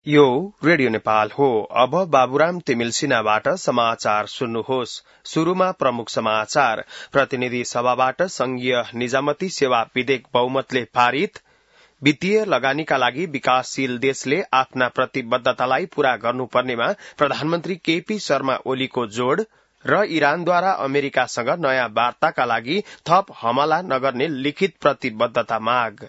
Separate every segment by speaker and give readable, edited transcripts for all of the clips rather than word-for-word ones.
Speaker 1: यो रेडियो नेपाल हो। अब बाबुराम तिमिल सिन्हाबाट समाचार सुन्नुहोस्। शुरूमा प्रमुख समाचार। प्रतिनिधि सभाबाट संघीय निजामती सेवा विधेयक बहुमतले पारित। वित्तीय लगानीका लागि विकासशील देशले आफ्ना प्रतिबद्धतालाई पूरा गर्नुपर्नेमा प्रधानमन्त्री केपी शर्मा ओलीको जोड़ र इरानद्वारा अमेरिकासँग नयाँ वार्ताका लागि थप हमला नगर्ने लिखित प्रतिबद्धता माग।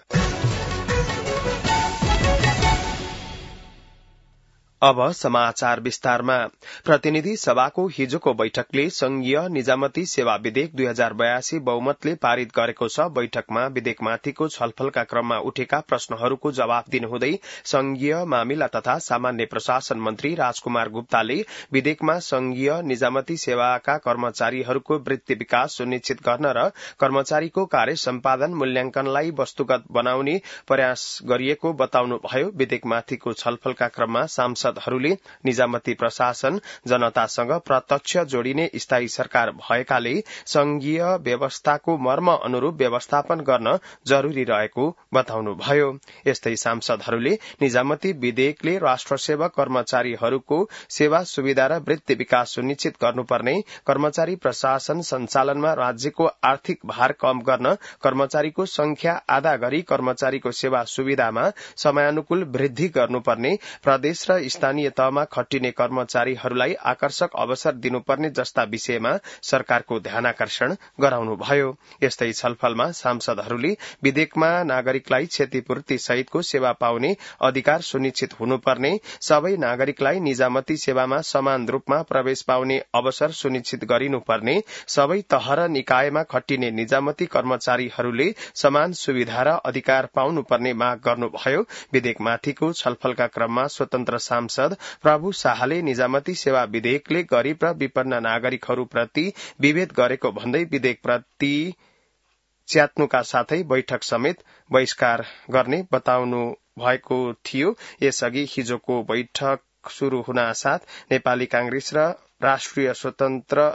Speaker 1: अब समाचार विस्तारमा। प्रतिनिधि सभाको हिजोको बैठकले संघीय निजामती सेवा विधेयक 2082 बहुमतले पारित गरेको छ। बैठकमा विधेयकमाथिको छलफलका क्रममा उठेका प्रश्नहरूको जवाब दिनुहुँदै संघीय मामिला तथा सामान्य प्रशासन मन्त्री राजकुमार गुप्ताले विधेयकमा संघीय निजामती सेवाका कर्मचारीहरूको वृत्ति विकास सुनिश्चित गर्न र कर्मचारीको कार्य सम्पादन मूल्याङ्कनलाई वस्तुगत बनाउने प्रयास गरिएको बताउनुभयो। विधेयकमाथिको छलफलका क्रममा सांसद निजामती प्रशासन जनतासँग प्रत्यक्ष जोडिने स्थायी सरकार भएकाले संघीय व्यवस्थाको मर्म अनुरूप व्यवस्थापन गर्न जरूरी रहेको बताउनुभयो। यस्तै सांसदहरूले निजामती विधेयकले राष्ट्रसेवक कर्मचारीहरूको सेवा सुविधा र वृत्ति विकास सुनिश्चित गर्नुपर्ने, कर्मचारी प्रशासन सञ्चालनमा राज्यको आर्थिक भार कम गर्न, कर्मचारीको संख्या आधा गरी कर्मचारीको सेवा सुविधामा समयानुकूल वृद्धि गर्नुपर्ने, प्रदेश र स्थानीय तहमा खटिने कर्मचारीहरूलाई आकर्षक अवसर दिनुपर्ने जस्ता विषयमा सरकारको ध्यानाकर्षण गराउनुभयो। यस्तै छलफलमा सांसदहरूले विधेयकमा नागरिकलाई क्षतिपूर्ति सहितको सेवा पाउने अधिकार सुनिश्चित हुनुपर्ने, सबै नागरिकलाई निजामती सेवामा समान रूपमा प्रवेश पाउने अवसर सुनिश्चित गरिनुपर्ने, सबै तह र निकायमा खटिने निजामती कर्मचारीहरूले समान सुविधा र अधिकार पाउनुपर्ने माग गर्नुभयो। विधेयकमाथिको छलफलका क्रममा स्वतन्त्र सांसद प्रभु शाहले निजामती सेवा विधेयकले गरीब र विपन्न नागरिकहरूप्रति विभेद गरेको भन्दै विधेयकप्रति च्यात्नुका साथै बैठक समेत बहिष्कार गर्ने बताउनु भएको थियो। यसअघि हिजोको बैठक शुरू हुनासाथ नेपाली कांग्रेस र राष्ट्रिय स्वतन्त्र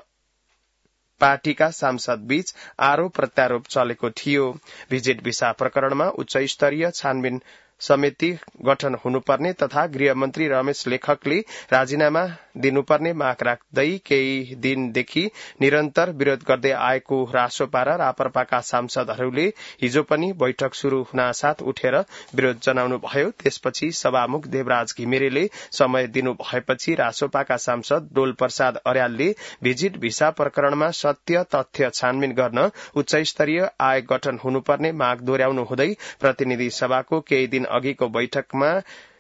Speaker 1: पार्टीका सांसद बीच आरोप प्रत्यारोप चलेको थियो। भिजिट भिसा प्रकरणमा उच्च स्तरीय छानबिन समिति गठन हुनुपर्ने तथा गृहमन्त्री रमेश लेखकले राजीनामा दिनुपर्ने माग राख्दै केही दिनदेखि निरन्तर विरोध गर्दै आएको रासोपा र रापरपाका सांसदहरूले हिजो पनि बैठक शुरू हुनासाथ उठेर विरोध जनाउनु भयो। त्यसपछि सभामुख देवराज घिमिरेले समय दिनु भएपछि रासोपाका सांसद डोल प्रसाद अर्यालले भिजिट भिसा प्रकरणमा सत्य तथ्य छानबिन गर्न उच्च स्तरीय आयोग गठन हुनुपर्ने माग दोहोर्याउनु हुँदै प्रतिनिधि सभाको केही दिन अघिको बैठकमा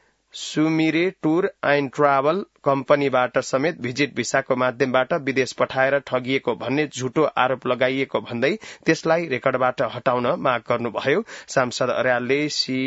Speaker 1: सुमिरे टूर एण्ड ट्राभल कम्पनीबाट समेत भिजिट भिसाको माध्यमबाट विदेश पठाएर ठगिएको भन्ने झुटो आरोप लगाइएको भन्दै त्यसलाई रेकर्डबाट हटाउन माग गर्नुभयो। सांसद अर्यालले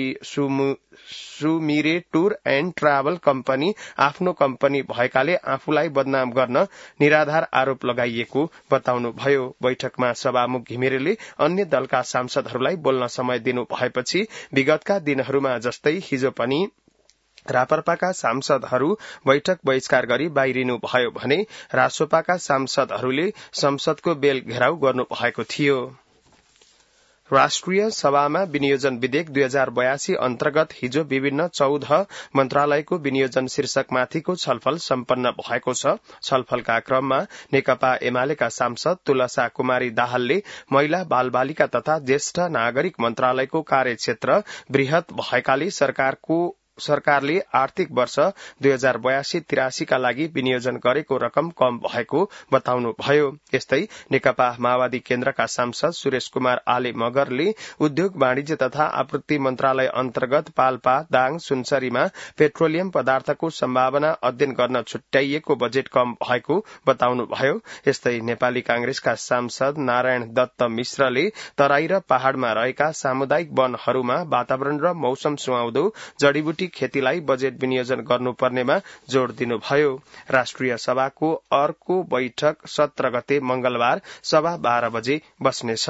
Speaker 1: Sumire tour and travel company आफ्नो कम्पनी भएकाले आफूलाई बदनाम गर्न निराधार आरोप लगाइएको बताउनुभयो। बैठकमा सभामुख घिमिरेले अन्य दलका सांसदहरूलाई बोल्न समय दिनु भएपछि विगतका दिनहरूमा जस्तै हिजो पनि रापरपाका सांसदहरू बैठक बहिष्कार गरी बाहिरिनु भयो भने रासोपाका सांसदहरूले संसदको बेल घेराउ गर्नु भएको थियो। राष्ट्रिय सभामा विनियोजन विधेयक 2082 अन्तर्गत हिजो विभिन्न 14 मन्त्रालयको विनियोजन शीर्षकमाथिको छलफल सम्पन्न भएको छ। छलफलका क्रममा नेकपा एमालेका सांसद तुलसा कुमारी दाहालले महिला बालबालिका तथा ज्येष्ठ नागरिक मन्त्रालयको कार्यक्षेत्र वृहत भएकाले सरकारले आर्थिक वर्ष 2082-83 का लागि विनियोजन गरेको रकम कम भएको बताउनुभयो। यस्तै नेकपा माओवादी केन्द्रका सांसद सुरेश कुमार आले मगरले उद्योग वाणिज्य तथा आपूर्ति मन्त्रालय अन्तर्गत पाल्पा दाङ सुनसरीमा पेट्रोलियम पदार्थको सम्भावना अध्ययन गर्न छुट्याइएको बजेट कम भएको बताउनुभयो। यस्तै नेपाली कांग्रेसका सांसद नारायण दत्त मिश्रले तराई र पहाड़मा रहेका सामुदायिक वनहरूमा वातावरण र मौसम सुहाउँदो जड़ीबुटी खेतीलाई बजेट विनियोजन गर्नुपर्नेमा जोड़ दिनुभयो। राष्ट्रिय सभाको अर्को बैठक 17 गते मंगलबार सभा 12 बजे बस्नेछ।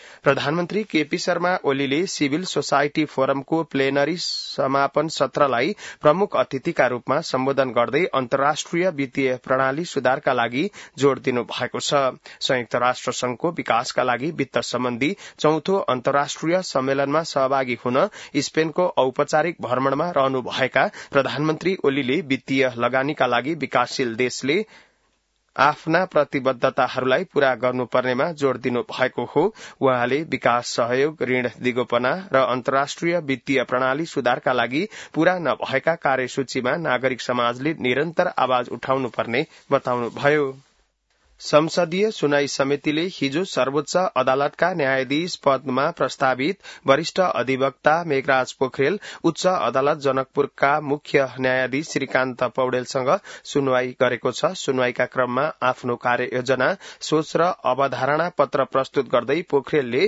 Speaker 1: प्रधानमन्त्री केपी शर्मा ओलीले सिभिल सोसाइटी फोरमको प्लेनरी समापन सत्रलाई प्रमुख अतिथिका रूपमा सम्बोधन गर्दै अन्तर्राष्ट्रिय वित्तीय प्रणाली सुधारका लागि जोड़ दिनु भएको छ। संयुक्त राष्ट्र संघको विकासका लागि वित्त सम्बन्धी चौथो अन्तर्राष्ट्रिय सम्मेलनमा सहभागी हुन स्पेनको औपचारिक भ्रमणमा रहनुभएका प्रधानमन्त्री ओलीले वित्तीय लगानीका लागि विकासशील देशले आफ्ना प्रतिबद्धताहरूलाई पूरा गर्नुपर्नेमा जोड़ दिनु भएको हो। उहाँले विकास सहयोग, ऋण दिगोपना र अन्तर्राष्ट्रिय वित्तीय प्रणाली सुधारका लागि पूरा नभएका कार्यसूचीमा नागरिक समाजले निरन्तर आवाज उठाउनुपर्ने बताउनुभयो। संसदीय सुनाई समितिले हिजो सर्वोच्च अदालतका न्यायाधीश पदमा प्रस्तावित वरिष्ठ अधिवक्ता मेघराज पोखरेल, उच्च अदालत जनकपुरका मुख्य न्यायाधीश श्रीकान्त पौडेलसँग सुनवाई गरेको छ। सुनवाईका क्रममा आफ्नो कार्ययोजना, सोच र अवधारणा पत्र प्रस्तुत गर्दै पोखरेलले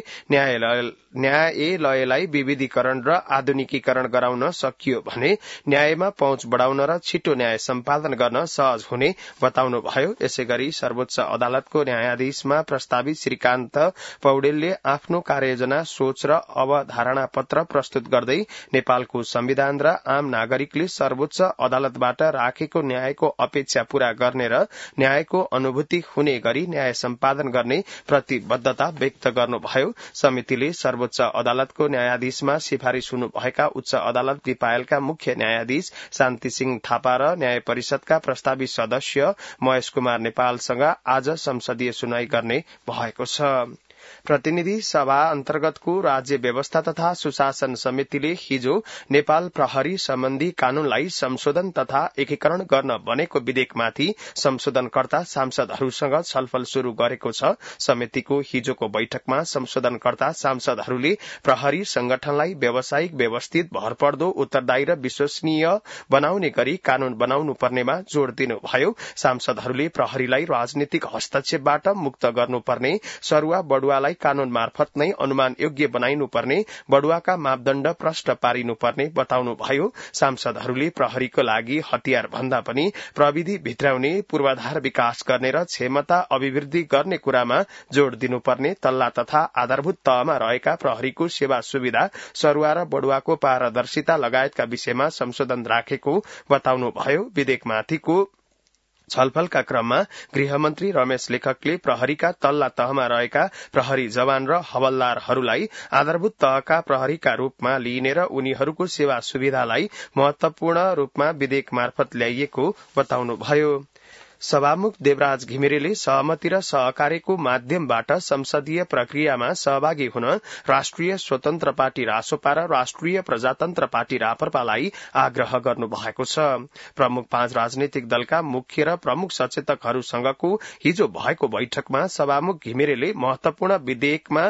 Speaker 1: न्यायालयलाई विविधीकरण र आधुनिकीकरण गराउन सकियो भने न्यायमा पहुँच बढ़ाउन र छिटो न्याय सम्पादन गर्न सहज हुने बताउनुभयो। यसैगरी सर्वोच्च अदालतको न्यायाधीशमा प्रस्तावित श्रीकान्त पौडेलले आफ्नो कार्ययोजना, सोच र अवधारणा पत्र प्रस्तुत गर्दै नेपालको संविधान र आम नागरिकले सर्वोच्च अदालतबाट राखेको न्यायको अपेक्षा पूरा गर्ने र न्यायको अनुभूति हुने गरी न्याय सम्पादन गर्ने प्रतिबद्धता व्यक्त गर्नुभयो। समितिले सर्वोच्च अदालतको न्यायाधीशमा सिफारिश हुनुभएका उच्च अदालत दिपायलका मुख्य न्यायाधीश शान्ति सिंह थापा र न्याय परिषदका प्रस्तावित सदस्य महेश कुमार नेपालसँग आज संसदीय सुनवाई गर्ने भएको छ। प्रतिनिधि सभा अन्तर्गतको राज्य व्यवस्था तथा सुशासन समितिले हिजो नेपाल प्रहरी सम्बन्धी कानूनलाई संशोधन तथा एकीकरण गर्न बनेको विधेयकमाथि संशोधनकर्ता सांसदहरूसँग छलफल शुरू गरेको छ। समितिको हिजोको बैठकमा संशोधनकर्ता सांसदहरूले प्रहरी संगठनलाई व्यावसायिक, व्यवस्थित, भरपर्दो, उत्तरदायी र विश्वसनीय बनाउने गरी कानून बनाउनु पर्नेमा जोड़ दिनुभयो। सांसदहरूले प्रहरीलाई राजनीतिक हस्तक्षेपबाट मुक्त गर्नुपर्ने, सरुवा बडुवालाई कानून मार्फत नै अनुमान योग्य बनाइनुपर्ने, बडुवाका मापदण्ड प्रष्ट पारिनुपर्ने बताउनुभयो। सांसदहरूले प्रहरीको लागि हतियार भन्दा पनि प्रविधि भित्राउने, पूर्वाधार विकास गर्ने र क्षमता अभिवृद्धि गर्ने कुरामा जोड़ दिनुपर्ने, तल्ला तथा आधारभूत तहमा रहेका प्रहरीको सेवा सुविधा, सरुवा र बडुवाको पारदर्शिता लगायतका विषयमा संशोधन राखेको बताउनुभयो। विधेयकमाथिको छलफलका क्रममा गृहमन्त्री रमेश लेखकले प्रहरीका तल्ला तहमा रहेका प्रहरी जवान र हवलदारहरूलाई आधारभूत तहका प्रहरीका रूपमा लिइने र उनीहरूको सेवा सुविधालाई महत्वपूर्ण रूपमा विधेयक मार्फत ल्याइएको बताउनुभयो। सभामुख देवराज घिमिरेले सहमति र सहकार्यको माध्यमबाट संसदीय प्रक्रियामा सहभागी हुन राष्ट्रिय स्वतन्त्र पार्टी रासोपा र राष्ट्रिय प्रजातन्त्र पार्टी रापरपालाई आग्रह गर्नु भएको छ। प्रमुख 5 राजनैतिक दलका मुख्य र प्रमुख सचेतकहरूसँगको हिजो भएको बैठकमा सभामुख घिमिरेले महत्वपूर्ण विधेयकमा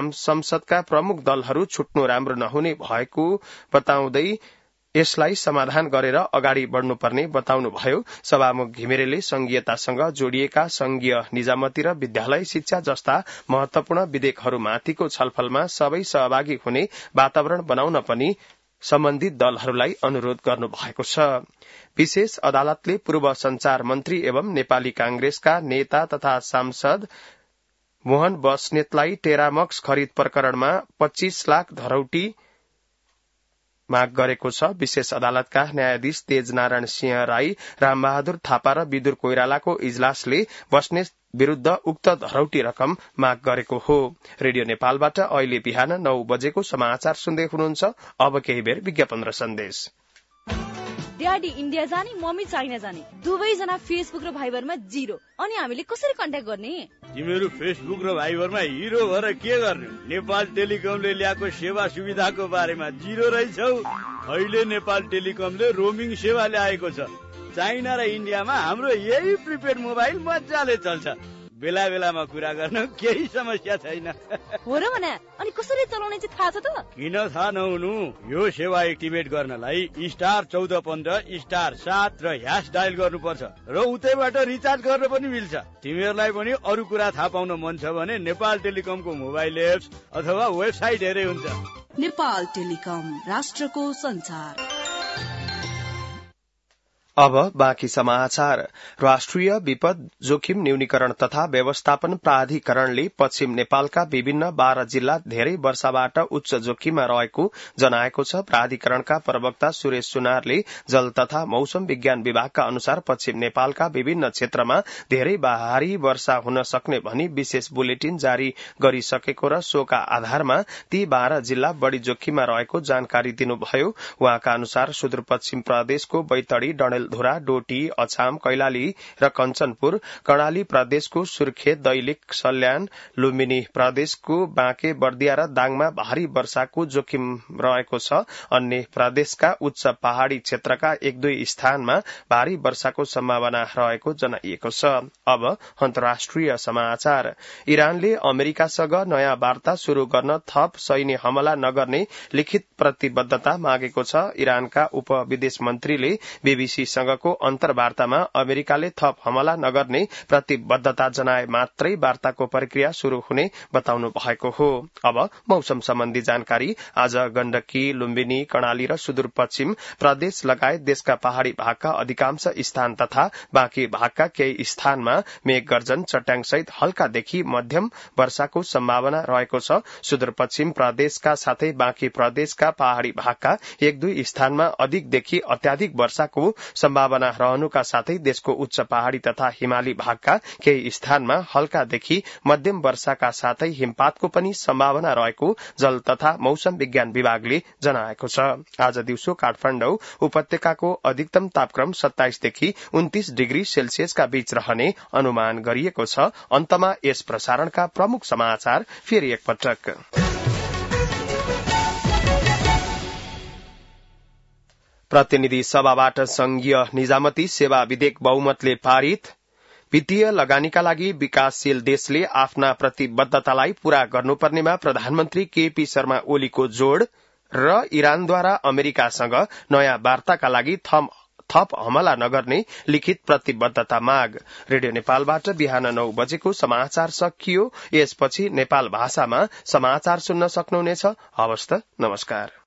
Speaker 1: संसदका प्रमुख दलहरू छुट्नु राम्रो नहुने भएको बताउँदै यसलाई समाधान गरेर अगाडि बढ़नुपर्ने बताउनुभयो। सभामुख घिमिरेले संघीयतासँग जोडिएका संघीय निजामती र विद्यालय शिक्षा जस्ता महत्वपूर्ण विधेयकहरूमाथिको छलफलमा सबै सहभागी हुने वातावरण बनाउन पनि सम्बन्धित दलहरूलाई अनुरोध गर्नु भएको छ। विशेष अदालतले पूर्व संचार मन्त्री एवं नेपाली कांग्रेसका नेता तथा सांसद मोहन बस्नेतलाई टेरामक्स खरिद प्रकरणमा 25 लाख धरौटी माग गरेको छ। विशेष अदालतका न्यायाधीश तेजनारायण सिंह राई, रामबहादुर थापा र विदुर कोइरालाको इजलासले बस्नेत विरूद्ध उक्त धरौटी रकम माग गरेको हो। रेडियो नेपालबाट अहिले बिहान 9 बजेको समाचार सुन्दै हुनुहुन्छ। अब केही बेर विज्ञापन र सन्देश।
Speaker 2: ड्याडी इन्डिया जाने, मम्मी चाइना जाने, दुवैजना फेसबुक र भाइबरमा 0। अनि हामीले कसरी कन्ट्याक्ट गर्ने?
Speaker 3: तिमीहरू फेसबुक र भाइबरमा हिरो भएर के गर्ने? नेपाल टेलिकमले ल्याएको सेवा सुविधाको बारेमा 0 रहेछौ। अहिले नेपाल टेलिकमले रोमिङ सेवा ल्याएको छ। चाइना र इन्डियामा हाम्रो यही प्रिपेड मोबाइल मजाले चल्छ। बेला बेलामा कुरा गर्न केही समस्या छैन।
Speaker 2: हो र भने अनि कसरी चलाउने चाहिँ थाहा छ त?
Speaker 3: किन थाहा नहुनु? यो सेवा एक्टिभेट गर्नलाई *1415 *7 र # डायल गर्नुपर्छ र उतैबाट रिचार्ज गर्न पनि मिल्छ। तिमीहरूलाई पनि अरू कुरा थाहा पाउन मन छ भने नेपाल टेलिकमको मोबाइल एप्स अथवा वेबसाइट हेरे हुन्छ।
Speaker 4: नेपाल टेलिकम, राष्ट्रको संचार।
Speaker 1: अब बाँकी समाचार। राष्ट्रिय विपद जोखिम न्यूनीकरण तथा व्यवस्थापन प्राधिकरणले पश्चिम नेपालका विभिन्न 12 जिल्ला धेरै वर्षाबाट उच्च जोखिममा रहेको जनाएको छ। प्राधिकरणका प्रवक्ता सुरेश सुनारले जल तथा मौसम विज्ञान विभागका अनुसार पश्चिम नेपालका विभिन्न क्षेत्रमा धेरै भारी वर्षा हुन सक्ने भनी विशेष बुलेटिन जारी गरिसकेको र सोका आधारमा ती 12 जिल्ला बढ़ी जोखिममा रहेको जानकारी दिनुभयो। उहाँका अनुसार सुदूरपश्चिम प्रदेशको बैतडी, डडेलधुरा, डोटी, अछाम, कैलाली र कञ्चनपुर, कर्णाली प्रदेशको सुर्खेत, दैलेख, सल्यान, लुम्बिनी प्रदेशको बाँके, बर्दिया र दाङमा भारी वर्षाको जोखिम रहेको छ। अन्य प्रदेशका उच्च पहाड़ी क्षेत्रका 1-2 स्थानमा भारी वर्षाको सम्भावना रहेको जनाइएको छ। अब अन्तर्राष्ट्रिय समाचार। इरानले अमेरिकासँग नयाँ वार्ता शुरू गर्न थप सैन्य हमला नगर्ने लिखित प्रतिबद्धता मागेको छ। इरानका उप विदेश मन्त्रीले बीबीसीसँगको अन्तर्वार्तामा अमेरिकाले थप हमला नगर्ने प्रतिबद्धता जनाए मात्रै वार्ताको प्रक्रिया शुरू हुने बताउनु भएको हो। अब मौसम सम्बन्धी जानकारी। आज गण्डकी, लुम्बिनी, कर्णाली र सुदूरपश्चिम प्रदेश लगायत देशका पहाड़ी भागका अधिकांश स्थान तथा बाँकी भागका केही स्थानमा मेघ गर्जन, चट्याङसहित हल्कादेखि मध्यम वर्षाको सम्भावना रहेको छ। सुदूरपश्चिम प्रदेशका साथै बाँकी प्रदेशका पहाड़ी भागका 1-2 स्थानमा अधिकदेखि अत्याधिक वर्षाको सम्भावना रहनुका साथै देशको उच्च पहाड़ी तथा हिमाली भागका केही स्थानमा हल्कादेखि मध्यम वर्षाका साथै हिमपातको पनि सम्भावना रहेको जल तथा मौसम विज्ञान विभागले जनाएको छ। आज दिउँसो काठमाडौँ उपत्यकाको अधिकतम तापक्रम 27 देखि 29 डिग्री सेल्सियसका बीच रहने अनुमान गरिएको छ। अन्तमा यस प्रसारणका प्रमुख समाचार फेरि एकपटक। प्रतिनिधि सभाबाट संघीय निजामती सेवा विधेयक बहुमतले पारित। वित्तीय लगानीका लागि विकासशील देशले आफ्ना प्रतिबद्धतालाई पूरा गर्नुपर्नेमा प्रधानमन्त्री केपी शर्मा ओलीको जोड़ र इरानद्वारा अमेरिकासँग नयाँ वार्ताका लागि थप हमला नगर्ने लिखित प्रतिबद्धता माग। रेडियो नेपालबाट बिहान 9 बजेको समाचार सकियो। यसपछि नेपाल भाषामा समाचार सुन्न सक्नुहुनेछ। हवस् त, नमस्कार।